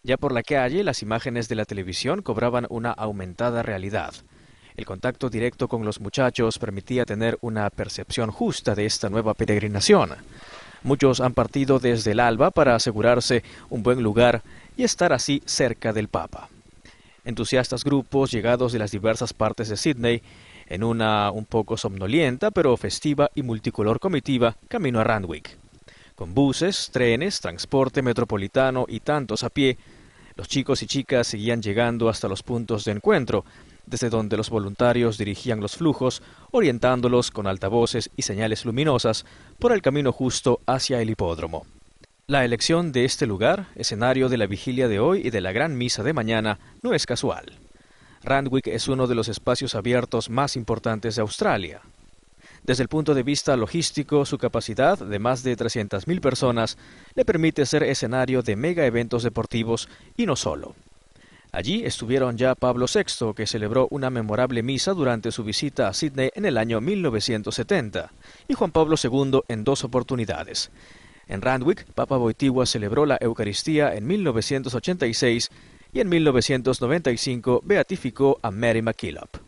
Ya por la calle, las imágenes de la televisión cobraban una aumentada realidad. El contacto directo con los muchachos permitía tener una percepción justa de esta nueva peregrinación. Muchos han partido desde el alba para asegurarse un buen lugar y estar así cerca del Papa. Entusiastas grupos llegados de las diversas partes de Sídney, en una un poco somnolienta pero festiva y multicolor comitiva, camino a Randwick. Con buses, trenes, transporte metropolitano y tantos a pie, los chicos y chicas seguían llegando hasta los puntos de encuentro, desde donde los voluntarios dirigían los flujos, orientándolos con altavoces y señales luminosas por el camino justo hacia el hipódromo. La elección de este lugar, escenario de la vigilia de hoy y de la gran misa de mañana, no es casual. Randwick es uno de los espacios abiertos más importantes de Australia. Desde el punto de vista logístico, su capacidad de más de 300.000 personas le permite ser escenario de mega eventos deportivos y no solo. Allí estuvieron ya Pablo VI, que celebró una memorable misa durante su visita a Sídney en el año 1970, y Juan Pablo II en 2 oportunidades. En Randwick, Papa Wojtyła celebró la Eucaristía en 1986 y en 1995 beatificó a Mary MacKillop.